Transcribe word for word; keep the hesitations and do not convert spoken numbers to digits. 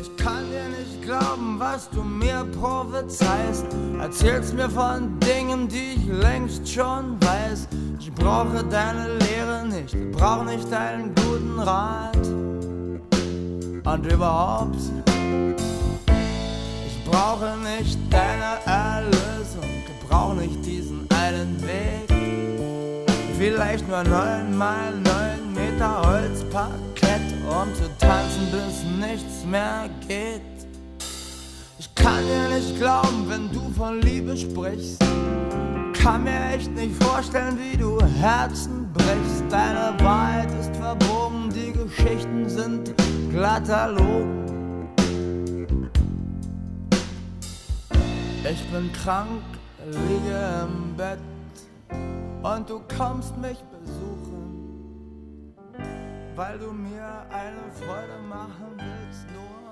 Ich kann dir nicht glauben, was du mir prophezeist. Erzählst mir von Dingen, die ich längst schon weiß. Ich brauche deine Lehre nicht, ich brauche nicht deinen guten Rat. Und überhaupt, ich brauche nicht deine Erlösung, ich brauche nicht diesen einen Weg. Vielleicht nur neun mal neun Meter Holzparkett, um zu tanzen, bis nichts mehr geht. Ich kann dir nicht glauben, wenn du von Liebe sprichst. Kann mir echt nicht vorstellen, wie du Herzen brichst. Deine Wahrheit ist verbogen, die Geschichten sind glatter Logen. Ich bin krank, liege im Bett und du kommst mich besuchen, weil du mir eine Freude machen willst, nur